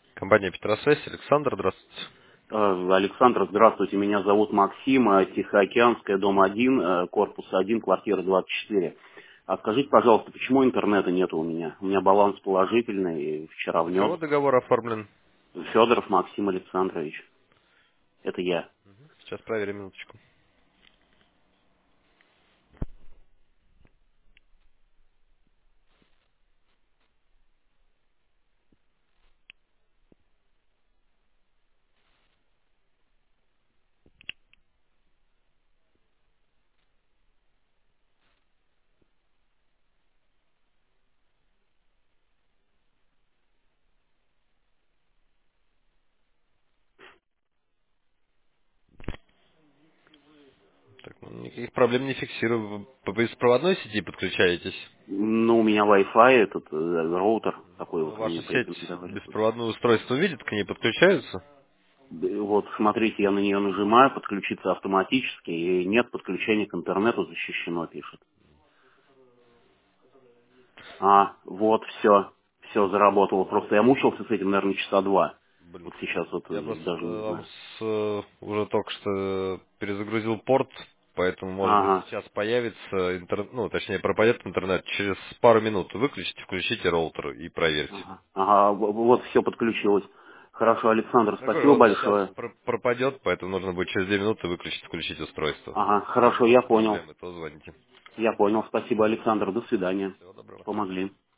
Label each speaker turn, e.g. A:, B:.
A: Компания Петросвязь. Александр, здравствуйте.
B: Александр, здравствуйте. Меня зовут Максим, Тихоокеанская, дом 1, корпус 1, квартира 24. А скажите, пожалуйста, почему интернета нет у меня? У меня баланс положительный, и вчера
A: Для кого
B: внес.
A: договор оформлен?
B: Федоров Максим Александрович. Это я.
A: Сейчас проверим, минуточку. Так, ну, никаких проблем не фиксирую. Вы по беспроводной сети подключаетесь?
B: Ну, у меня Wi-Fi, этот роутер, такой
A: Ну,
B: вот мне
A: ваша сеть
B: порекомендовали.
A: беспроводное устройство видит, к ней подключаются?
B: Вот, смотрите, я на нее нажимаю, подключиться автоматически, и нет подключения к интернету, защищено, пишет. Вот, все заработало. Просто я мучился с этим, наверное, часа два.
A: Блин.
B: Вот сейчас вот
A: Я просто
B: даже не
A: вам
B: знаю.
A: уже только что перезагрузил порт, поэтому, может быть,
B: Ага,
A: сейчас появится интернет, ну, точнее, пропадет интернет. Через пару минут выключите, включите роутер и проверьте.
B: вот все подключилось. Хорошо, Александр,
A: Я говорю,
B: спасибо
A: он сейчас
B: большое.
A: пропадет, поэтому нужно будет через 2 минуты выключить, включить устройство.
B: Ага,
A: Если
B: хорошо, я
A: будут
B: понял.
A: проблемы, то звоните.
B: Я понял. Спасибо, Александр. До свидания.
A: Всего доброго.
B: Помогли.